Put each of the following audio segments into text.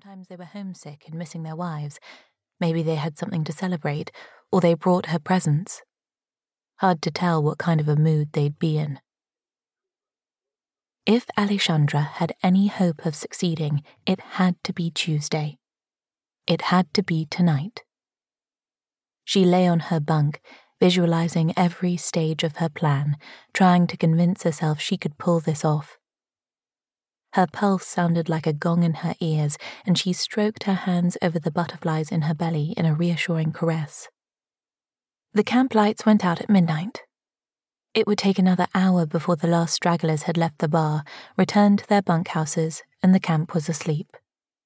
Sometimes they were homesick and missing their wives. Maybe they had something to celebrate, or they brought her presents. Hard to tell what kind of a mood they'd be in. If Alexandra had any hope of succeeding, it had to be Tuesday. It had to be tonight. She lay on her bunk, visualizing every stage of her plan, trying to convince herself she could pull this off. Her pulse sounded like a gong in her ears, and she stroked her hands over the butterflies in her belly in a reassuring caress. The camp lights went out at midnight. It would take another hour before the last stragglers had left the bar, returned to their bunkhouses, and the camp was asleep.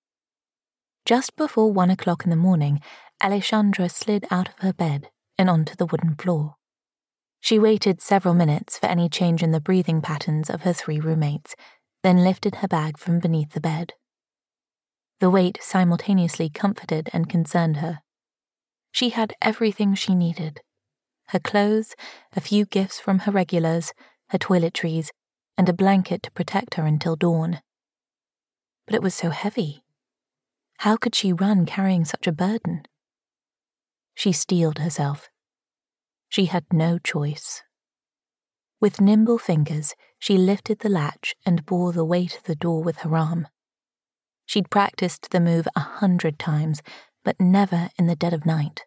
Just before 1 o'clock in the morning, Alexandra slid out of her bed and onto the wooden floor. She waited several minutes for any change in the breathing patterns of her 3 roommates, then lifted her bag from beneath the bed. The weight simultaneously comforted and concerned her. She had everything she needed: her clothes, a few gifts from her regulars, her toiletries, and a blanket to protect her until dawn. But it was so heavy. How could she run carrying such a burden? She steeled herself. She had no choice. With nimble fingers, she lifted the latch and bore the weight of the door with her arm. She'd practiced the move 100 times, but never in the dead of night.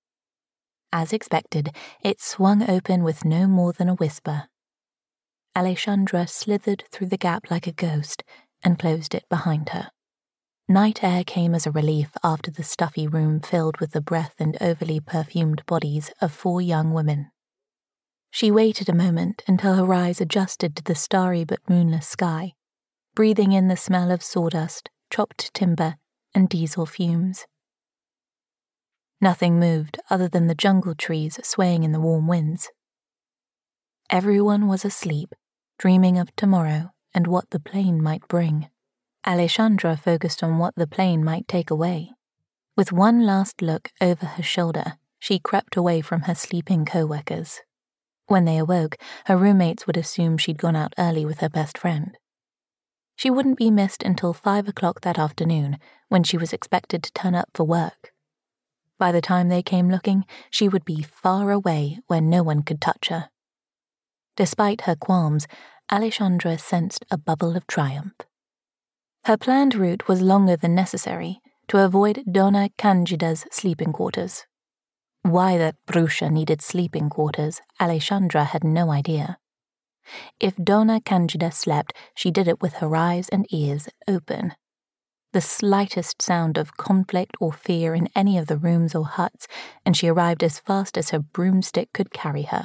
As expected, it swung open with no more than a whisper. Alexandra slithered through the gap like a ghost and closed it behind her. Night air came as a relief after the stuffy room filled with the breath and overly perfumed bodies of 4 young women. She waited a moment until her eyes adjusted to the starry but moonless sky, breathing in the smell of sawdust, chopped timber, and diesel fumes. Nothing moved other than the jungle trees swaying in the warm winds. Everyone was asleep, dreaming of tomorrow and what the plane might bring. Alexandra focused on what the plane might take away. With one last look over her shoulder, she crept away from her sleeping co-workers. When they awoke, her roommates would assume she'd gone out early with her best friend. She wouldn't be missed until 5 o'clock that afternoon, when she was expected to turn up for work. By the time they came looking, she would be far away where no one could touch her. Despite her qualms, Alexandra sensed a bubble of triumph. Her planned route was longer than necessary to avoid Donna Cangida's sleeping quarters. Why that Brusha needed sleeping quarters, Alexandra had no idea. If Donna Cangida slept, she did it with her eyes and ears open. The slightest sound of conflict or fear in any of the rooms or huts, and she arrived as fast as her broomstick could carry her.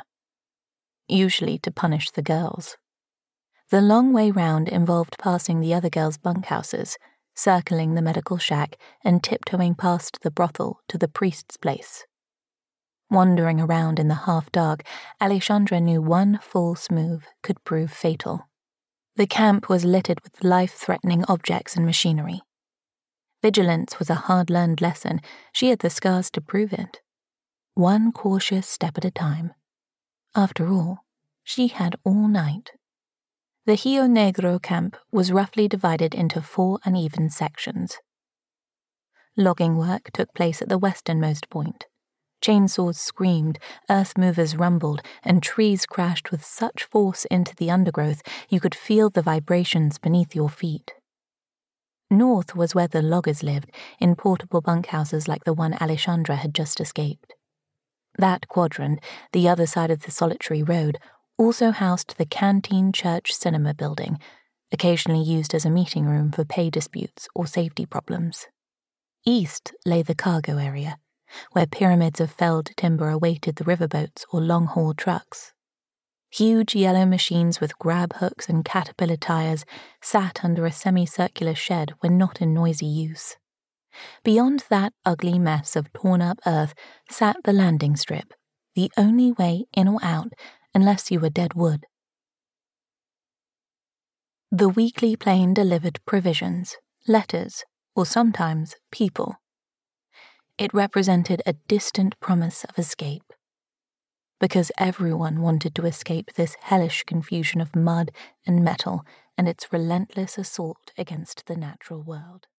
Usually to punish the girls. The long way round involved passing the other girls' bunkhouses, circling the medical shack, and tiptoeing past the brothel to the priest's place. Wandering around in the half-dark, Alexandra knew one false move could prove fatal. The camp was littered with life-threatening objects and machinery. Vigilance was a hard-learned lesson. She had the scars to prove it. One cautious step at a time. After all, she had all night. The Rio Negro camp was roughly divided into 4 uneven sections. Logging work took place at the westernmost point. Chainsaws screamed, earth movers rumbled, and trees crashed with such force into the undergrowth you could feel the vibrations beneath your feet. North was where the loggers lived, in portable bunkhouses like the one Alexandra had just escaped. That quadrant, the other side of the solitary road, also housed the Canteen Church Cinema building, occasionally used as a meeting room for pay disputes or safety problems. East lay the cargo area, where pyramids of felled timber awaited the riverboats or long-haul trucks. Huge yellow machines with grab hooks and caterpillar tires sat under a semicircular shed when not in noisy use. Beyond that ugly mess of torn-up earth sat the landing strip, the only way in or out unless you were dead wood. The weekly plane delivered provisions, letters, or sometimes people. It represented a distant promise of escape. Because everyone wanted to escape this hellish confusion of mud and metal and its relentless assault against the natural world.